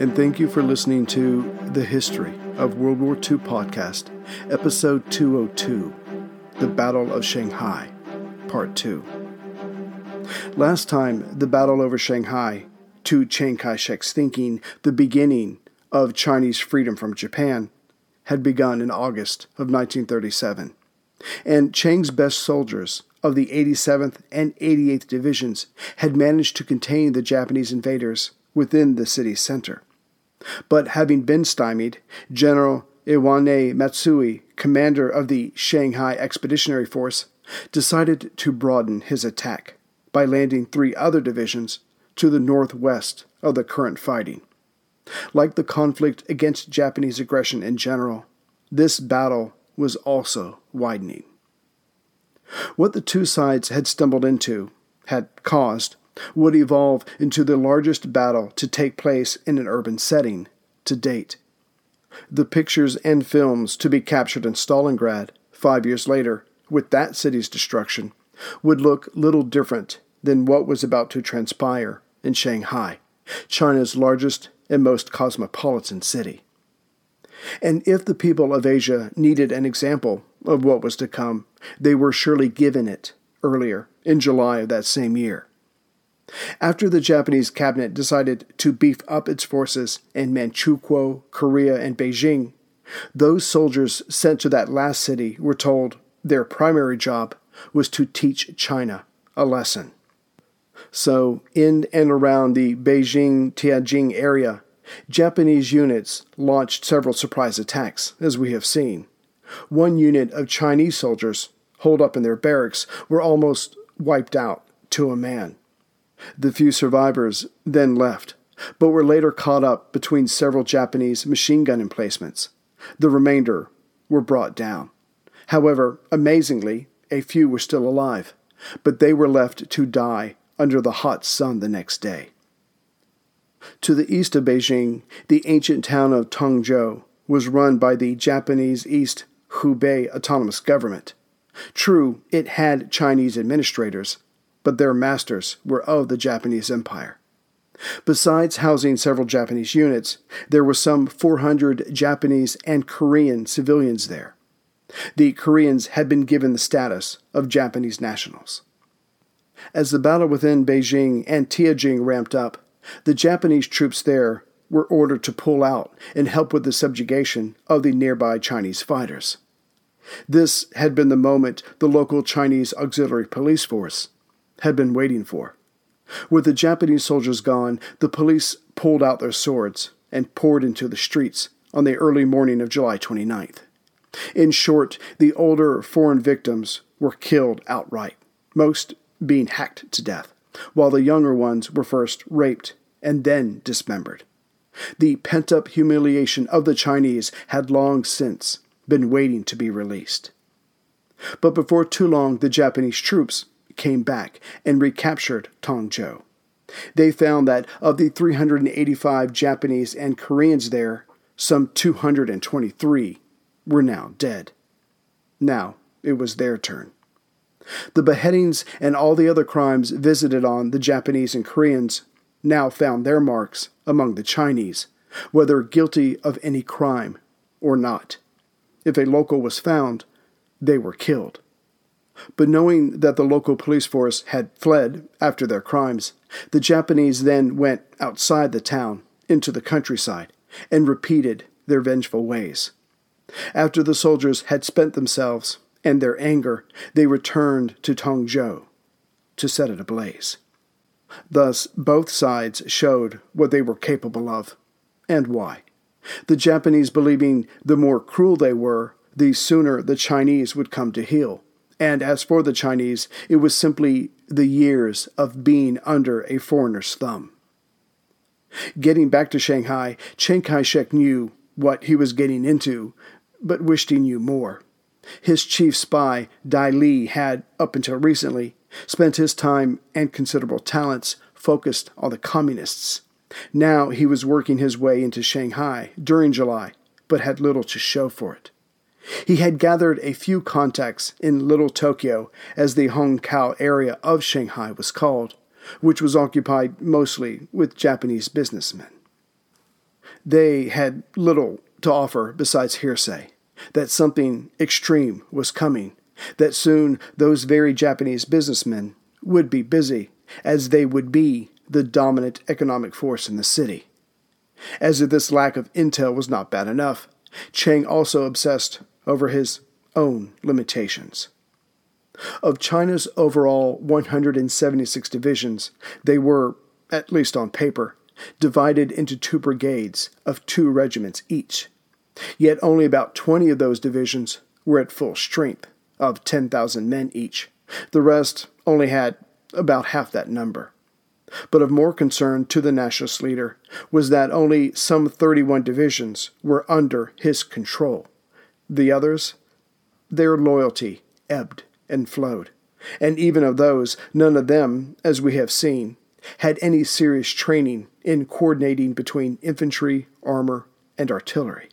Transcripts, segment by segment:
and thank you for listening to The History of World War II podcast, episode 202, The Battle of Shanghai, part 2. Last time, the battle over Shanghai, to Chiang Kai-shek's thinking, the beginning of Chinese freedom from Japan, had begun in August of 1937, and Chiang's best soldiers of the 87th and 88th Divisions had managed to contain the Japanese invaders within the city's center. But having been stymied, General Iwane Matsui, commander of the Shanghai Expeditionary Force, decided to broaden his attack by landing 3 other divisions to the northwest of the current fighting. Like the conflict against Japanese aggression in general, this battle was also widening. What the two sides had stumbled into, had caused, would evolve into the largest battle to take place in an urban setting to date. The pictures and films to be captured in Stalingrad 5 years later, with that city's destruction, would look little different than what was about to transpire in Shanghai, China's largest and most cosmopolitan city. And if the people of Asia needed an example of what was to come, they were surely given it earlier in July of that same year. After the Japanese cabinet decided to beef up its forces in Manchukuo, Korea, and Beijing, those soldiers sent to that last city were told their primary job was to teach China a lesson. So, in and around the Beijing-Tianjin area, Japanese units launched several surprise attacks, as we have seen. One unit of Chinese soldiers, holed up in their barracks, were almost wiped out to a man. The few survivors then left, but were later caught up between several Japanese machine gun emplacements. The remainder were brought down. However, amazingly, a few were still alive, but they were left to die under the hot sun the next day. To the east of Beijing, the ancient town of Tongzhou was run by the Japanese East Hubei Autonomous Government. True, it had Chinese administrators, but their masters were of the Japanese Empire. Besides housing several Japanese units, there were some 400 Japanese and Korean civilians there. The Koreans had been given the status of Japanese nationals. As the battle within Beijing and Tianjin ramped up, the Japanese troops there were ordered to pull out and help with the subjugation of the nearby Chinese fighters. This had been the moment the local Chinese auxiliary police force had been waiting for. With the Japanese soldiers gone, the police pulled out their swords and poured into the streets on the early morning of July 29th. In short, the older foreign victims were killed outright, most being hacked to death, while the younger ones were first raped and then dismembered. The pent-up humiliation of the Chinese had long since been waiting to be released. But before too long, the Japanese troops came back and recaptured Tongzhou. They found that of the 385 Japanese and Koreans there, some 223 were now dead. Now it was their turn. The beheadings and all the other crimes visited on the Japanese and Koreans now found their marks among the Chinese, whether guilty of any crime or not. If a local was found, they were killed. But knowing that the local police force had fled after their crimes, the Japanese then went outside the town, into the countryside, and repeated their vengeful ways. After the soldiers had spent themselves and their anger, they returned to Tongzhou to set it ablaze. Thus, both sides showed what they were capable of, and why. The Japanese believing the more cruel they were, the sooner the Chinese would come to heel. And as for the Chinese, it was simply the years of being under a foreigner's thumb. Getting back to Shanghai, Chiang Kai-shek knew what he was getting into, but wished he knew more. His chief spy, Dai Li, had, up until recently, spent his time and considerable talents focused on the communists. Now he was working his way into Shanghai during July, but had little to show for it. He had gathered a few contacts in Little Tokyo, as the Hongkou area of Shanghai was called, which was occupied mostly with Japanese businessmen. They had little to offer besides hearsay, that something extreme was coming, that soon those very Japanese businessmen would be busy, as they would be the dominant economic force in the city. As if this lack of intel was not bad enough, Chiang also obsessed over his own limitations. Of China's overall 176 divisions, they were, at least on paper, divided into 2 brigades of 2 regiments each. Yet only about 20 of those divisions were at full strength, of 10,000 men each. The rest only had about half that number. But of more concern to the nationalist leader was that only some 31 divisions were under his control. The others, their loyalty ebbed and flowed, and even of those, none of them, as we have seen, had any serious training in coordinating between infantry, armor, and artillery.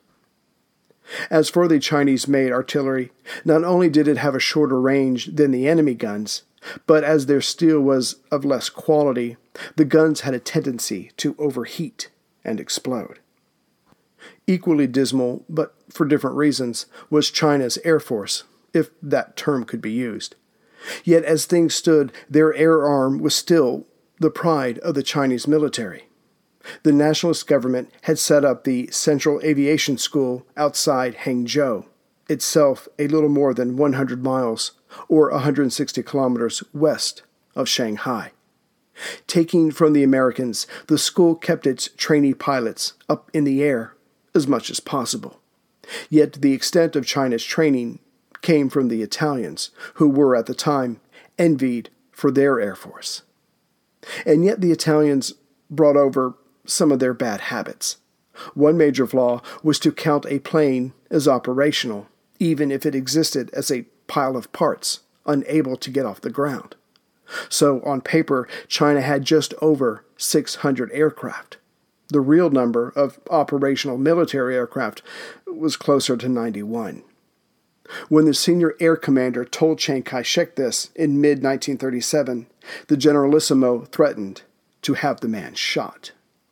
As for the Chinese-made artillery, not only did it have a shorter range than the enemy guns, but as their steel was of less quality, the guns had a tendency to overheat and explode. Equally dismal, but for different reasons, was China's Air Force, if that term could be used. Yet as things stood, their air arm was still the pride of the Chinese military. The nationalist government had set up the Central Aviation School outside Hangzhou, itself a little more than 100 miles or 160 kilometers west of Shanghai. Taking from the Americans, the school kept its trainee pilots up in the air as much as possible. Yet the extent of China's training came from the Italians, who were at the time envied for their air force. And yet the Italians brought over some of their bad habits. One major flaw was to count a plane as operational, even if it existed as a pile of parts, unable to get off the ground. So, on paper, China had just over 600 aircraft. The real number of operational military aircraft was closer to 91. When the senior air commander told Chiang Kai-shek this in mid-1937, the Generalissimo threatened to have the man shot.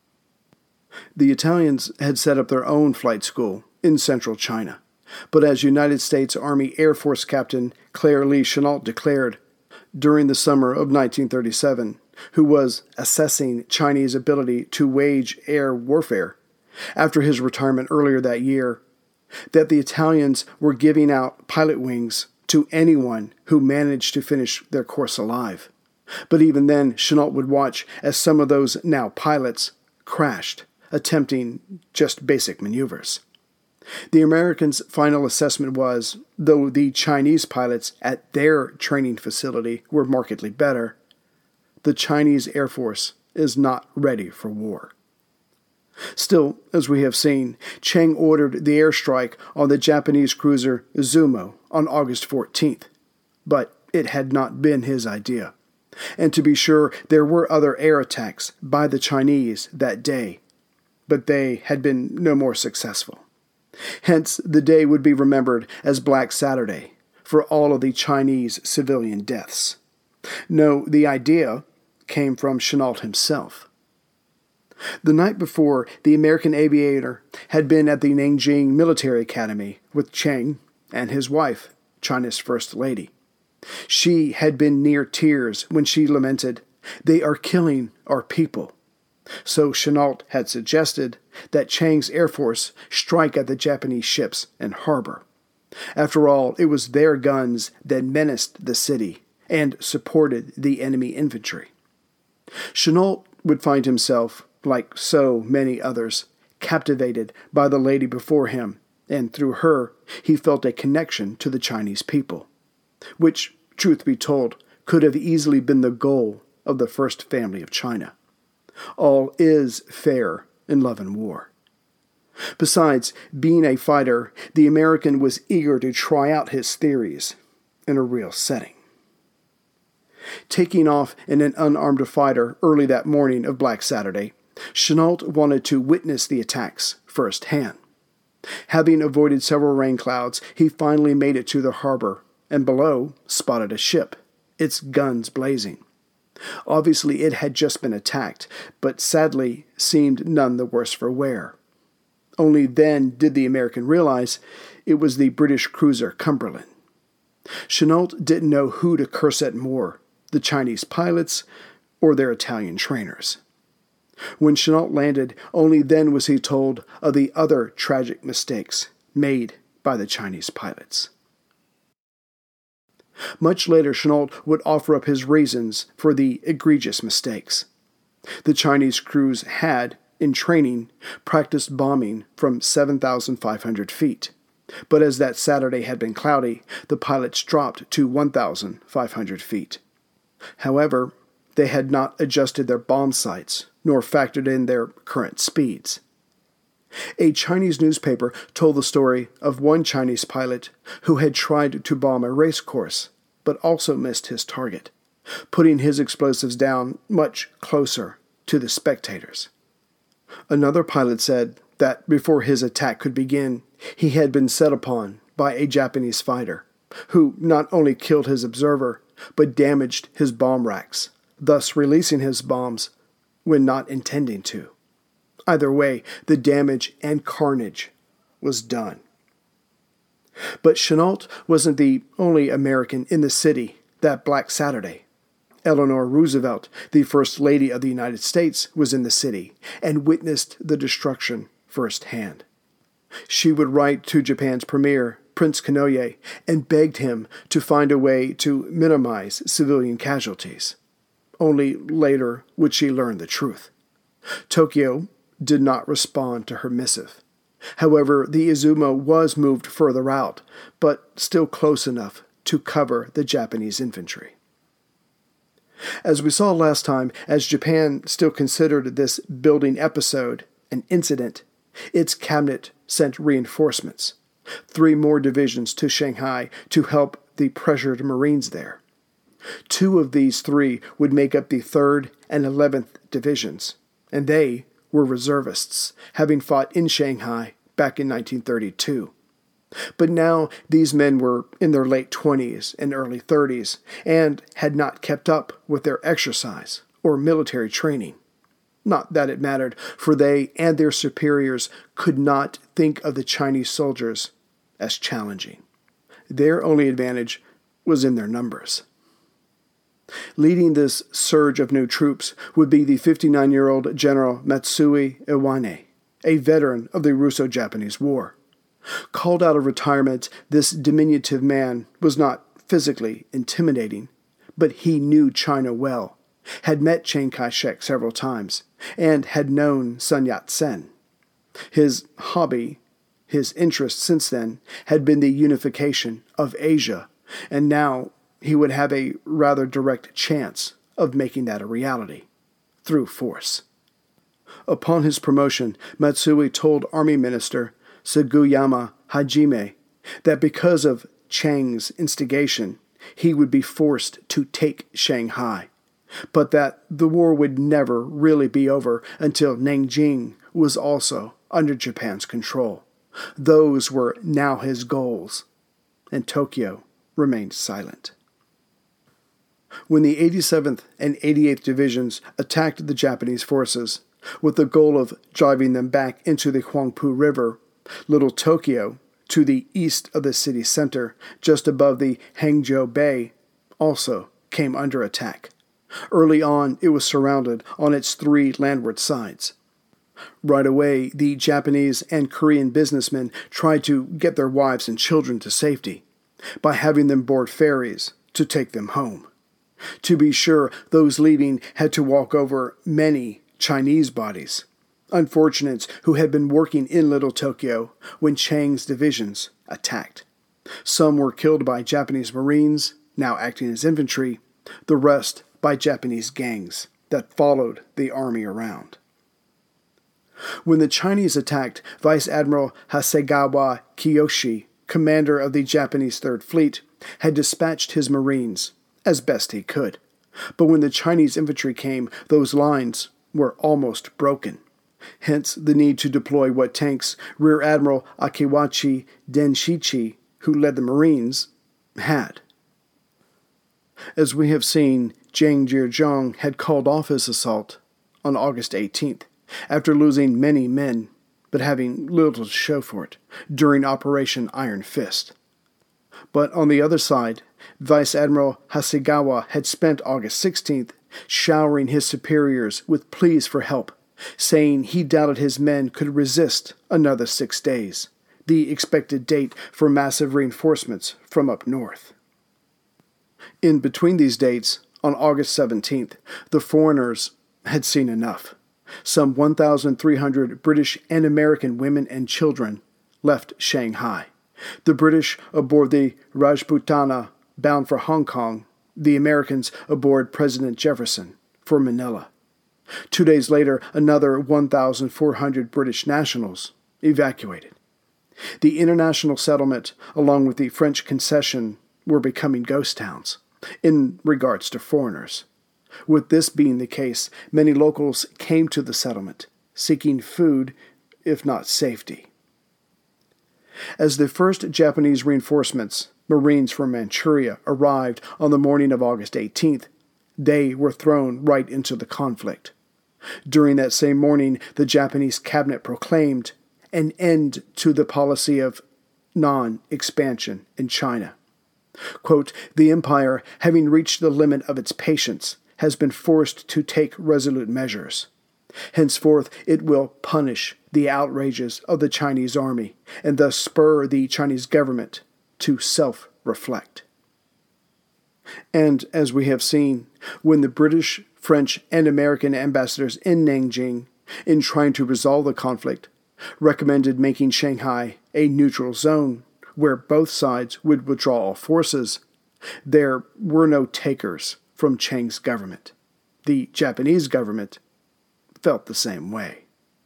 The Italians had set up their own flight school in central China, but as United States Army Air Force Captain Claire Lee Chennault declared during the summer of 1937, who was assessing Chinese ability to wage air warfare after his retirement earlier that year, that the Italians were giving out pilot wings to anyone who managed to finish their course alive. But even then, Chennault would watch as some of those now pilots crashed, attempting just basic maneuvers. The Americans' final assessment was, though the Chinese pilots at their training facility were markedly better, the Chinese Air Force is not ready for war. Still, as we have seen, Chiang ordered the airstrike on the Japanese cruiser Izumo on August 14th, but it had not been his idea. And to be sure, there were other air attacks by the Chinese that day, but they had been no more successful. Hence, the day would be remembered as Black Saturday for all of the Chinese civilian deaths. No, the idea came from Chennault himself. The night before, the American aviator had been at the Nanjing Military Academy with Chiang and his wife, China's First Lady. She had been near tears when she lamented, "They are killing our people." So Chennault had suggested that Chiang's Air Force strike at the Japanese ships and harbor. After all, it was their guns that menaced the city and supported the enemy infantry. Chennault would find himself, like so many others, captivated by the lady before him, and through her he felt a connection to the Chinese people, which, truth be told, could have easily been the goal of the first family of China. All is fair in love and war. Besides, being a fighter, the American was eager to try out his theories in a real setting. Taking off in an unarmed fighter early that morning of Black Saturday, Chennault wanted to witness the attacks firsthand. Having avoided several rain clouds, he finally made it to the harbor, and below spotted a ship, its guns blazing. Obviously it had just been attacked, but sadly seemed none the worse for wear. Only then did the American realize it was the British cruiser Cumberland. Chennault didn't know who to curse at more, the Chinese pilots or their Italian trainers. When Chennault landed, only then was he told of the other tragic mistakes made by the Chinese pilots. Much later, Chennault would offer up his reasons for the egregious mistakes. The Chinese crews had, in training, practiced bombing from 7,500 feet. But as that Saturday had been cloudy, the pilots dropped to 1,500 feet. However, they had not adjusted their bomb sights, nor factored in their current speeds. A Chinese newspaper told the story of one Chinese pilot who had tried to bomb a race course, but also missed his target, putting his explosives down much closer to the spectators. Another pilot said that before his attack could begin, he had been set upon by a Japanese fighter, who not only killed his observer, but damaged his bomb racks, thus releasing his bombs when not intending to. Either way, the damage and carnage was done. But Chennault wasn't the only American in the city that Black Saturday. Eleanor Roosevelt, the First Lady of the United States, was in the city and witnessed the destruction firsthand. She would write to Japan's premier, Prince Kanoye, and begged him to find a way to minimize civilian casualties. Only later would she learn the truth. Tokyo did not respond to her missive. However, the Izumo was moved further out, but still close enough to cover the Japanese infantry. As we saw last time, as Japan still considered this building episode an incident, its cabinet sent reinforcements, 3 more divisions to Shanghai to help the pressured Marines there. 2 of these 3 would make up the 3rd and 11th Divisions, and they were reservists, having fought in Shanghai back in 1932. But now these men were in their late 20s and early 30s and had not kept up with their exercise or military training. Not that it mattered, for they and their superiors could not think of the Chinese soldiers as challenging. Their only advantage was in their numbers. Leading this surge of new troops would be the 59-year-old General Matsui Iwane, a veteran of the Russo-Japanese War. Called out of retirement, this diminutive man was not physically intimidating, but he knew China well, had met Chiang Kai-shek several times, and had known Sun Yat-sen. His hobby, his interest since then, had been the unification of Asia, and now he would have a rather direct chance of making that a reality, through force. Upon his promotion, Matsui told Army Minister Sugiyama Hajime that because of Chiang's instigation, he would be forced to take Shanghai, but that the war would never really be over until Nanjing was also under Japan's control. Those were now his goals, and Tokyo remained silent. When the 87th and 88th Divisions attacked the Japanese forces, with the goal of driving them back into the Huangpu River, Little Tokyo, to the east of the city center, just above the Hangzhou Bay, also came under attack. Early on, it was surrounded on its 3 landward sides. Right away, the Japanese and Korean businessmen tried to get their wives and children to safety by having them board ferries to take them home. To be sure, those leaving had to walk over many Chinese bodies, unfortunates who had been working in Little Tokyo when Chiang's divisions attacked. Some were killed by Japanese Marines, now acting as infantry, the rest by Japanese gangs that followed the army around. When the Chinese attacked, Vice Admiral Hasegawa Kiyoshi, commander of the Japanese Third Fleet, had dispatched his Marines as best he could. But when the Chinese infantry came, those lines were almost broken. Hence the need to deploy what tanks Rear Admiral Akiwachi Denshichi, who led the Marines, had. As we have seen, Jang Jir-jong had called off his assault on August 18th, after losing many men but having little to show for it during Operation Iron Fist. But on the other side, Vice Admiral Hasegawa had spent August 16th showering his superiors with pleas for help, saying he doubted his men could resist another 6 days, the expected date for massive reinforcements from up north. In between these dates, on August 17th, the foreigners had seen enough. Some 1,300 British and American women and children left Shanghai. The British aboard the Rajputana bound for Hong Kong, the Americans aboard President Jefferson for Manila. 2 days later, another 1,400 British nationals evacuated. The international settlement, along with the French concession, were becoming ghost towns in regards to foreigners. With this being the case, many locals came to the settlement, seeking food, if not safety. As the first Japanese reinforcements, Marines from Manchuria, arrived on the morning of August 18th, they were thrown right into the conflict. During that same morning, the Japanese cabinet proclaimed an end to the policy of non-expansion in China. Quote, "The empire, having reached the limit of its patience, has been forced to take resolute measures. Henceforth it will punish the outrages of the Chinese army and thus spur the Chinese government to self-reflect." And as we have seen, when the British, French, and American ambassadors in Nanjing, in trying to resolve the conflict, recommended making Shanghai a neutral zone where both sides would withdraw all forces, there were no takers from Chiang's government. The Japanese government felt the same way.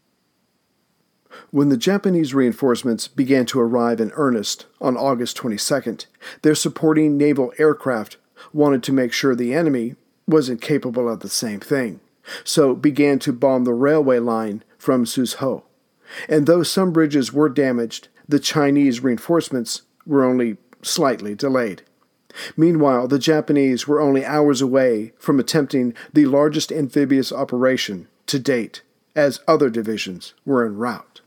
When the Japanese reinforcements began to arrive in earnest on August 22nd, their supporting naval aircraft wanted to make sure the enemy wasn't capable of the same thing, so began to bomb the railway line from Suzhou. And though some bridges were damaged, the Chinese reinforcements were only slightly delayed. Meanwhile, the Japanese were only hours away from attempting the largest amphibious operation to date, as other divisions were en route.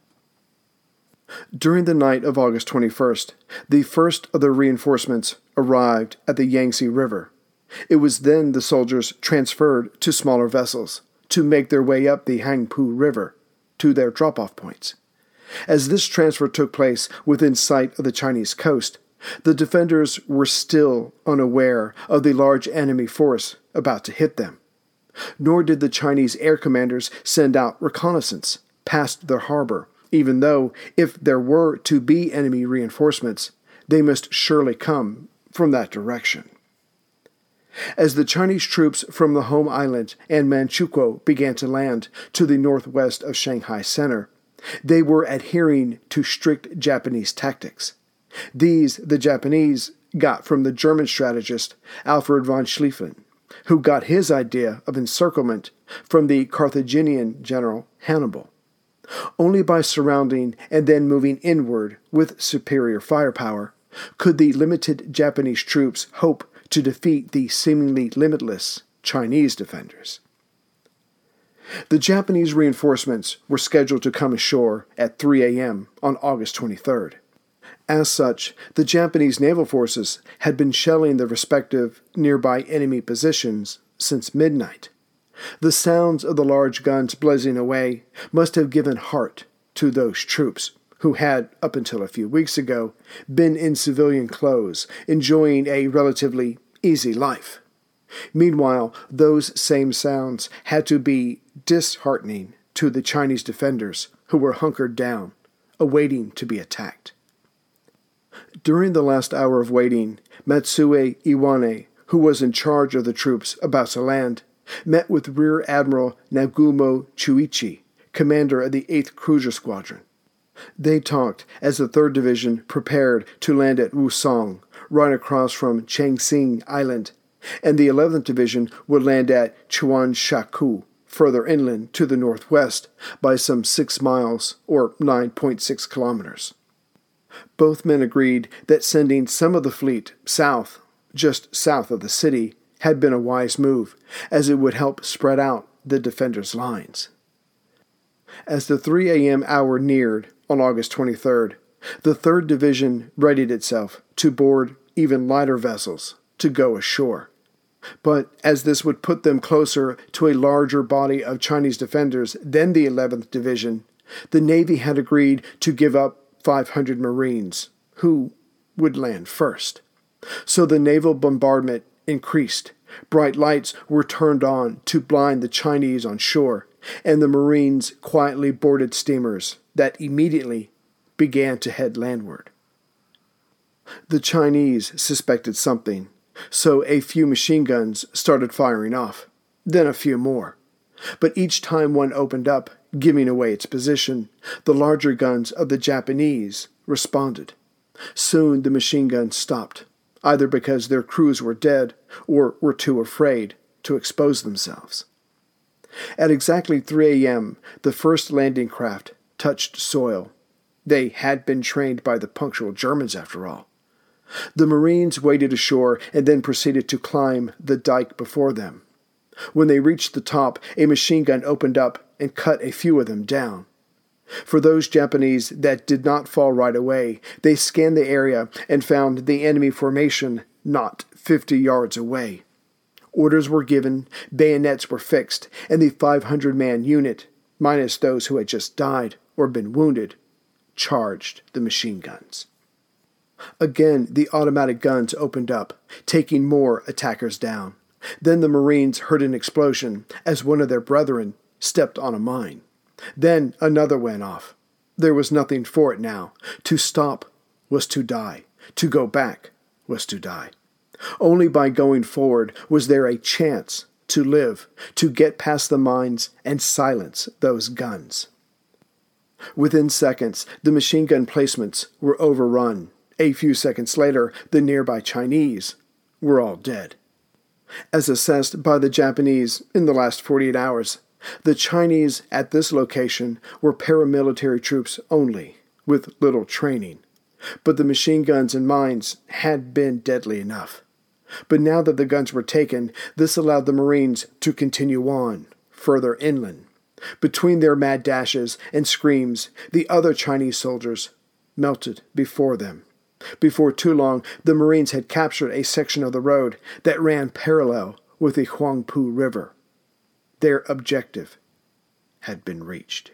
During the night of August 21st, the first of the reinforcements arrived at the Yangtze River. It was then the soldiers transferred to smaller vessels to make their way up the Hangpu River to their drop-off points. As this transfer took place within sight of the Chinese coast, the defenders were still unaware of the large enemy force about to hit them. Nor did the Chinese air commanders send out reconnaissance past their harbor, even though, if there were to be enemy reinforcements, they must surely come from that direction. As the Chinese troops from the home island and Manchukuo began to land to the northwest of Shanghai Center, they were adhering to strict Japanese tactics. These the Japanese got from the German strategist Alfred von Schlieffen, who got his idea of encirclement from the Carthaginian general Hannibal. Only by surrounding and then moving inward with superior firepower could the limited Japanese troops hope to defeat the seemingly limitless Chinese defenders. The Japanese reinforcements were scheduled to come ashore at 3 a.m. on August 23rd. As such, the Japanese naval forces had been shelling the respective nearby enemy positions since midnight. The sounds of the large guns blazing away must have given heart to those troops who had, up until a few weeks ago, been in civilian clothes, enjoying a relatively easy life. Meanwhile, those same sounds had to be disheartening to the Chinese defenders who were hunkered down, awaiting to be attacked. During the last hour of waiting, Matsue Iwane, who was in charge of the troops about to land, met with Rear Admiral Nagumo Chuichi, commander of the 8th Cruiser Squadron. They talked as the 3rd Division prepared to land at Wusong, right across from Changsing Island, and the 11th Division would land at Chuanshaku, further inland to the northwest by some 6 miles or 9.6 kilometers. Both men agreed that sending some of the fleet south, just south of the city, had been a wise move, as it would help spread out the defenders' lines. As the 3 a.m. hour neared on August 23rd, the 3rd Division readied itself to board even lighter vessels to go ashore. But as this would put them closer to a larger body of Chinese defenders than the 11th Division, the Navy had agreed to give up 500 Marines, who would land first. So the naval bombardment increased. Bright lights were turned on to blind the Chinese on shore, and the Marines quietly boarded steamers that immediately began to head landward. The Chinese suspected something, so a few machine guns started firing off, then a few more. But each time one opened up, giving away its position, the larger guns of the Japanese responded. Soon the machine guns stopped, either because their crews were dead or were too afraid to expose themselves. At exactly 3 a.m., the first landing craft touched soil. They had been trained by the punctual Germans, after all. The Marines waded ashore and then proceeded to climb the dike before them. When they reached the top, a machine gun opened up and cut a few of them down. For those Japanese that did not fall right away, they scanned the area and found the enemy formation not 50 yards away. Orders were given, bayonets were fixed, and the 500-man unit, minus those who had just died or been wounded, charged the machine guns. Again, the automatic guns opened up, taking more attackers down. Then the Marines heard an explosion as one of their brethren stepped on a mine. Then another went off. There was nothing for it now. To stop was to die. To go back was to die. Only by going forward was there a chance to live, to get past the mines and silence those guns. Within seconds, the machine gun placements were overrun. A few seconds later, the nearby Chinese were all dead. As assessed by the Japanese in the last 48 hours, the Chinese at this location were paramilitary troops only, with little training. But the machine guns and mines had been deadly enough. But now that the guns were taken, this allowed the Marines to continue on, further inland. Between their mad dashes and screams, the other Chinese soldiers melted before them. Before too long, the Marines had captured a section of the road that ran parallel with the Huangpu River. Their objective had been reached.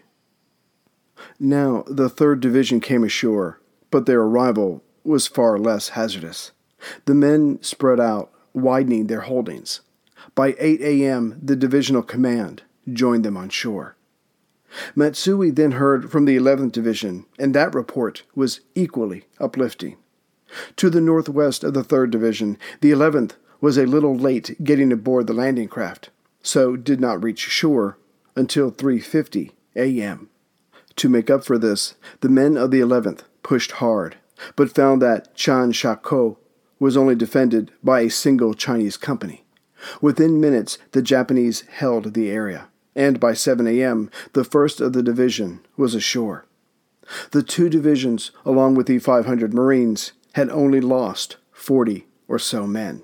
Now the 3rd Division came ashore, but their arrival was far less hazardous. The men spread out, widening their holdings. By 8 a.m., the divisional command joined them on shore. Matsui then heard from the 11th Division, and that report was equally uplifting. To the northwest of the 3rd Division, the 11th was a little late getting aboard the landing craft, so did not reach shore until 3:50 a.m. To make up for this, the men of the 11th pushed hard, but found that Chan Shako was only defended by a single Chinese company. Within minutes, the Japanese held the area, and by 7 a.m., the 1st of the division was ashore. The 2 divisions, along with the 500 Marines, had only lost 40 or so men.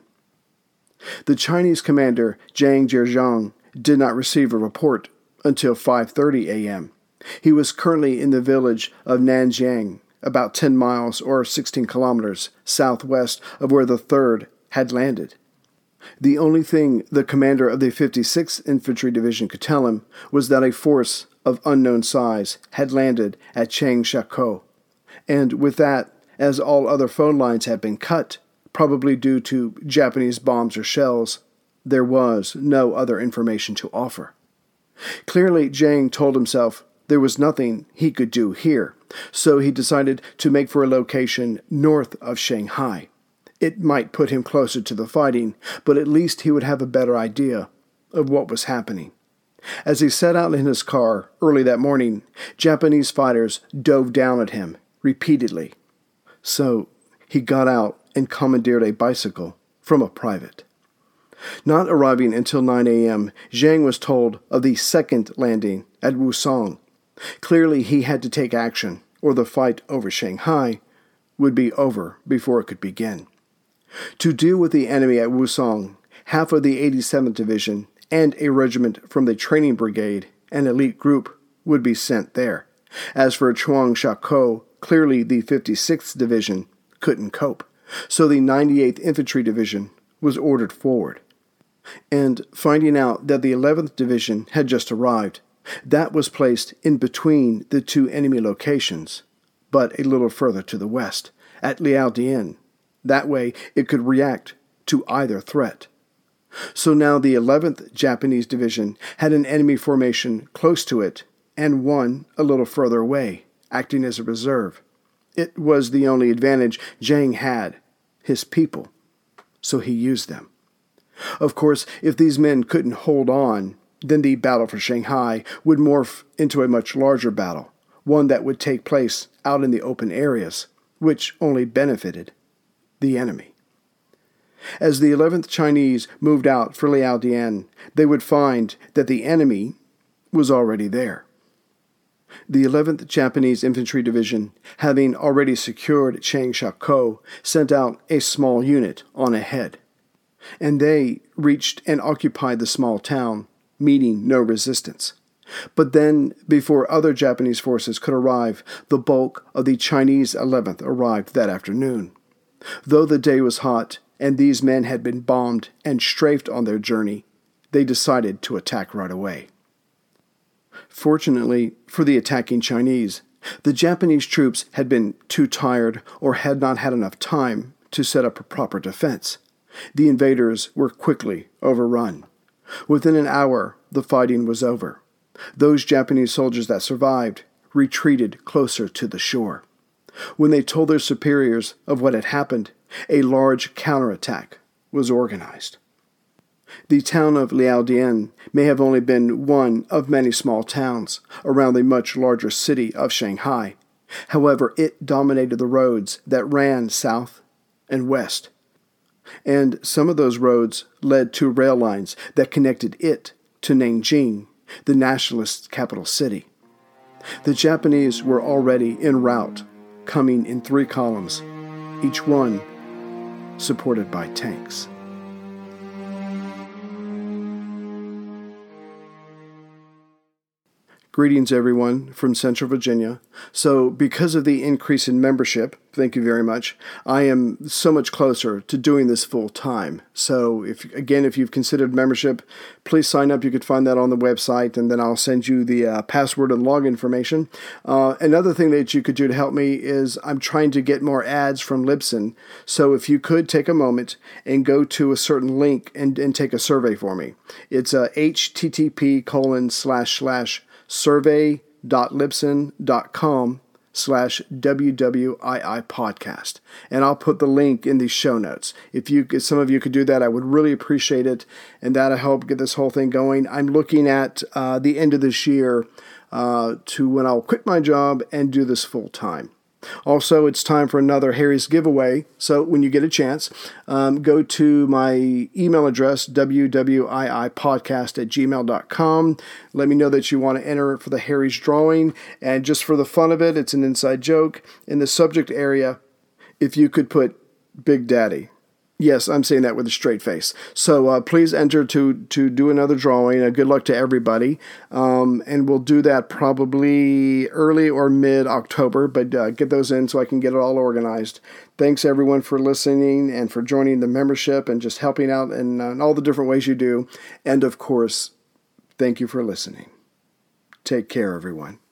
The Chinese commander, Zhang Zhejiang, did not receive a report until 5:30 a.m. He was currently in the village of Nanjiang, about 10 miles or 16 kilometers southwest of where the 3rd had landed. The only thing the commander of the 56th Infantry Division could tell him was that a force of unknown size had landed at Changshakou, and with that, as all other phone lines had been cut, probably due to Japanese bombs or shells, there was no other information to offer. Clearly, Zhang told himself there was nothing he could do here, so he decided to make for a location north of Shanghai. It might put him closer to the fighting, but at least he would have a better idea of what was happening. As he set out in his car early that morning, Japanese fighters dove down at him repeatedly. So he got out and commandeered a bicycle from a private. Not arriving until 9 a.m., Zhang was told of the 2nd landing at Wusong. Clearly he had to take action, or the fight over Shanghai would be over before it could begin. To deal with the enemy at Wusong, half of the 87th Division and a regiment from the training brigade, an elite group, would be sent there. As for Chuang Shakou, clearly the 56th Division couldn't cope, so the 98th Infantry Division was ordered forward. And finding out that the 11th Division had just arrived, that was placed in between the two enemy locations, but a little further to the west, at Liaodian. That way it could react to either threat. So now the 11th Japanese Division had an enemy formation close to it and one a little further away, acting as a reserve. It was the only advantage Zhang had, his people, so he used them. Of course, if these men couldn't hold on, then the battle for Shanghai would morph into a much larger battle, one that would take place out in the open areas, which only benefited the enemy. As the 11th Chinese moved out for Liaodian, they would find that the enemy was already there. The 11th Japanese Infantry Division, having already secured Changshakou, sent out a small unit on ahead, and they reached and occupied the small town, meeting no resistance. But then, before other Japanese forces could arrive, the bulk of the Chinese 11th arrived that afternoon. Though the day was hot, and these men had been bombed and strafed on their journey, they decided to attack right away. Fortunately for the attacking Chinese, the Japanese troops had been too tired or had not had enough time to set up a proper defense. The invaders were quickly overrun. Within an hour, the fighting was over. Those Japanese soldiers that survived retreated closer to the shore. When they told their superiors of what had happened, a large counterattack was organized. The town of Liaodian may have only been one of many small towns around the much larger city of Shanghai. However, it dominated the roads that ran south and west. And some of those roads led to rail lines that connected it to Nanjing, the nationalist capital city. The Japanese were already en route, coming in 3 columns, each one supported by tanks. Greetings, everyone, from Central Virginia. So, because of the increase in membership, thank you very much, I am so much closer to doing this full time. So, if you've considered membership, please sign up. You could find that on the website, and then I'll send you the password and log information. Another thing that you could do to help me is I'm trying to get more ads from Libsyn. So, if you could take a moment and go to a certain link and take a survey for me. It's http://survey.libsyn.com/WWII podcast. And I'll put the link in the show notes. If some of you could do that, I would really appreciate it. And that'll help get this whole thing going. I'm looking at the end of this year to when I'll quit my job and do this full time. Also, it's time for another Harry's giveaway. So when you get a chance, go to my email address, wwiipodcast@gmail.com. Let me know that you want to enter for the Harry's drawing. And just for the fun of it, it's an inside joke. In the subject area, if you could put Big Daddy. Yes, I'm saying that with a straight face. So please enter to do another drawing. Good luck to everybody. And we'll do that probably early or mid-October, but get those in so I can get it all organized. Thanks, everyone, for listening and for joining the membership and just helping out in all the different ways you do. And, of course, thank you for listening. Take care, everyone.